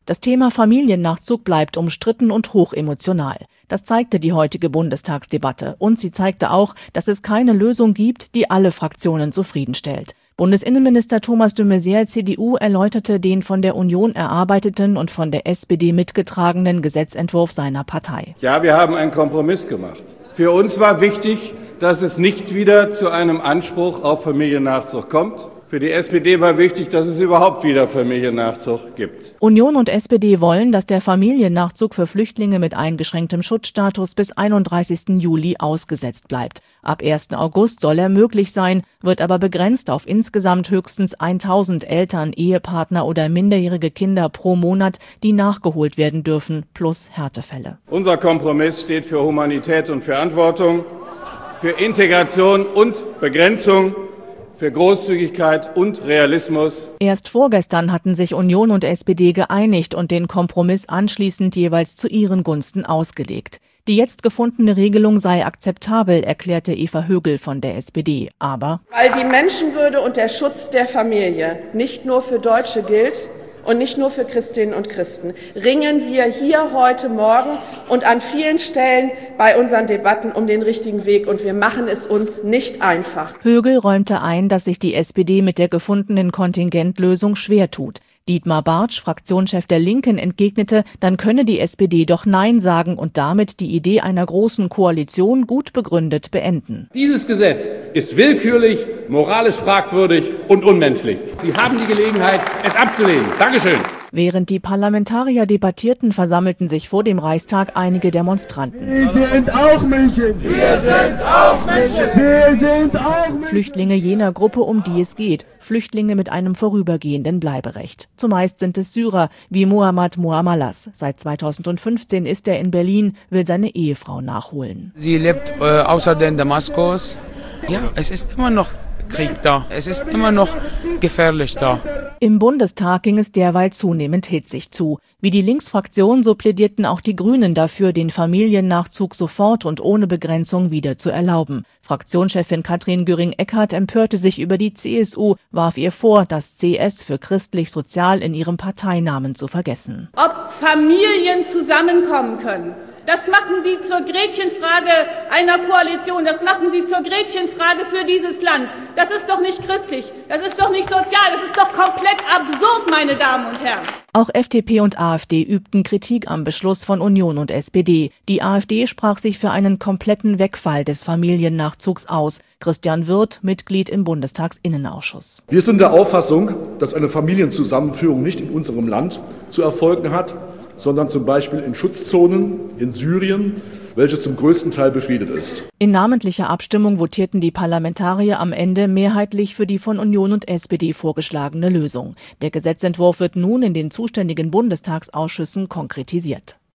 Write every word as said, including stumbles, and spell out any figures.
Das Thema Familiennachzug bleibt umstritten und hochemotional. Das zeigte die heutige Bundestagsdebatte. Und sie zeigte auch, dass es keine Lösung gibt, die alle Fraktionen zufriedenstellt. Bundesinnenminister Thomas de Maizière, C D U, erläuterte den von der Union erarbeiteten und von der S P D mitgetragenen Gesetzentwurf seiner Partei. Ja, wir haben einen Kompromiss gemacht. Für uns war wichtig, dass es nicht wieder zu einem Anspruch auf Familiennachzug kommt. Für die S P D war wichtig, dass es überhaupt wieder Familiennachzug gibt. Union und S P D wollen, dass der Familiennachzug für Flüchtlinge mit eingeschränktem Schutzstatus bis einunddreißigsten Juli ausgesetzt bleibt. Ab ersten August soll er möglich sein, wird aber begrenzt auf insgesamt höchstens tausend Eltern, Ehepartner oder minderjährige Kinder pro Monat, die nachgeholt werden dürfen, plus Härtefälle. Unser Kompromiss steht für Humanität und Verantwortung, für Integration und Begrenzung, für Großzügigkeit und Realismus. Erst vorgestern hatten sich Union und S P D geeinigt und den Kompromiss anschließend jeweils zu ihren Gunsten ausgelegt. Die jetzt gefundene Regelung sei akzeptabel, erklärte Eva Högel von der S P D. Aber weil die Menschenwürde und der Schutz der Familie nicht nur für Deutsche gilt und nicht nur für Christinnen und Christen, ringen wir hier heute Morgen und an vielen Stellen bei unseren Debatten um den richtigen Weg. Und wir machen es uns nicht einfach. Högel räumte ein, dass sich die S P D mit der gefundenen Kontingentlösung schwer tut. Dietmar Bartsch, Fraktionschef der Linken, entgegnete, dann könne die S P D doch Nein sagen und damit die Idee einer großen Koalition gut begründet beenden. Dieses Gesetz ist willkürlich, moralisch fragwürdig und unmenschlich. Sie haben die Gelegenheit, es abzulehnen. Dankeschön. Während die Parlamentarier debattierten, versammelten sich vor dem Reichstag einige Demonstranten. Wir sind auch Menschen! Wir sind auch Menschen! Wir sind auch Menschen! Flüchtlinge jener Gruppe, um die es geht. Flüchtlinge mit einem vorübergehenden Bleiberecht. Zumeist sind es Syrer, wie Mohammad Muamalas. Seit zweitausendfünfzehn ist er in Berlin, will seine Ehefrau nachholen. Sie lebt äh, außerdem in Damaskus. Ja, es ist immer noch Krieg da. Es ist immer noch gefährlich da. Im Bundestag ging es derweil zunehmend hitzig zu. Wie die Linksfraktion, so plädierten auch die Grünen dafür, den Familiennachzug sofort und ohne Begrenzung wieder zu erlauben. Fraktionschefin Katrin Göring-Eckardt empörte sich über die C S U, warf ihr vor, das C S für christlich-sozial in ihrem Parteinamen zu vergessen. Ob Familien zusammenkommen können, das machen Sie zur Gretchenfrage einer Koalition, das machen Sie zur Gretchenfrage für dieses Land. Das ist doch nicht christlich, das ist doch nicht sozial, das ist doch komplett absurd, meine Damen und Herren. Auch F D P und A f D übten Kritik am Beschluss von Union und S P D. Die AfD sprach sich für einen kompletten Wegfall des Familiennachzugs aus. Christian Wirth, Mitglied im Bundestagsinnenausschuss. Wir sind der Auffassung, dass eine Familienzusammenführung nicht in unserem Land zu erfolgen hat, sondern zum Beispiel in Schutzzonen in Syrien, welches zum größten Teil befriedet ist. In namentlicher Abstimmung votierten die Parlamentarier am Ende mehrheitlich für die von Union und S P D vorgeschlagene Lösung. Der Gesetzentwurf wird nun in den zuständigen Bundestagsausschüssen konkretisiert.